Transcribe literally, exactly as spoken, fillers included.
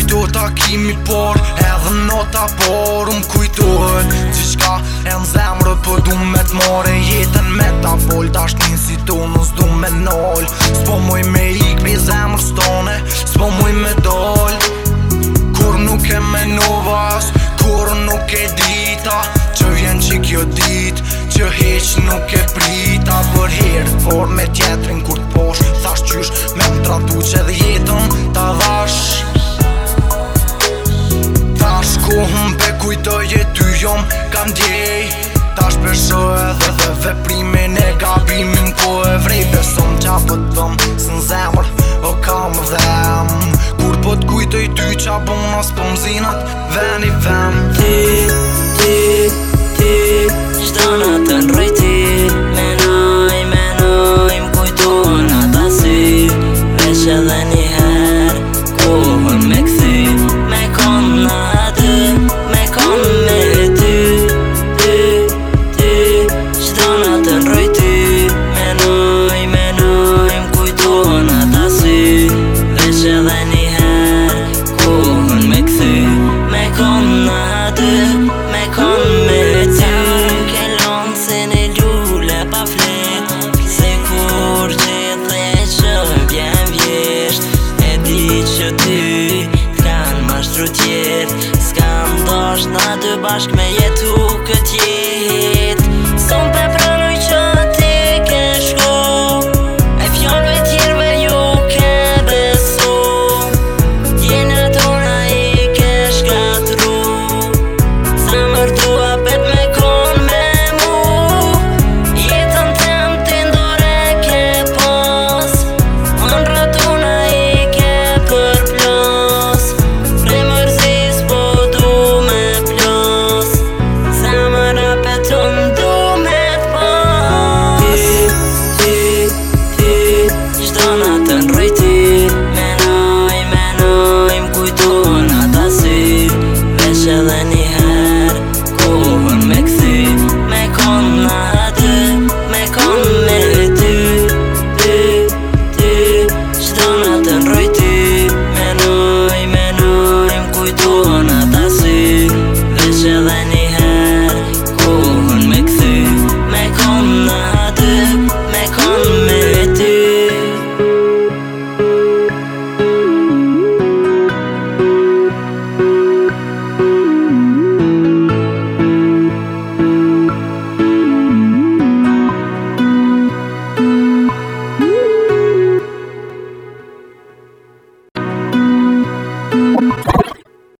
kujto takimi por edhe nota por um kujtohet Qishka e në zemrë për du me t'more jetën me ta fol Tash një si tonus du me nol S'po muj me ik pi zemrës tone S'po muj me dol Kur nuk e menovas Kur nuk e dita Që vjen që kjo dit Që heq nuk e prita Për herë for me tjetrin kur t'posh Thash qysh me më tratu që dhe jetën ta dhash Tash kohëm pe kujtoj e ty jom kam djej Tash pesho edhe dhe veprimin e gabimin po e vrej Besom qa po t'dhëm së në zemër o kam dhem Kur po t'kujtoj ty qa bona s'po m'zinat veni vem Ty, ty, ty, qdo në të nroj ty Menoj, menoj, m'kujtohen ata sy Vesh edhe një her, kohën me kthy Me kon në aty, me kon me ty Ty, ty, qdo në të nroj ty Menoj, menoj, m'kujtohen ata sy Vesh edhe një her, kohën me kthy Me kon në aty, me kon me ty Ke lonë se në lule pa flet Se kur gjithë e që vjen vjesht E di që ty t'kan mashtru tjet S'kan dosh na dy bashk me jetu kët jet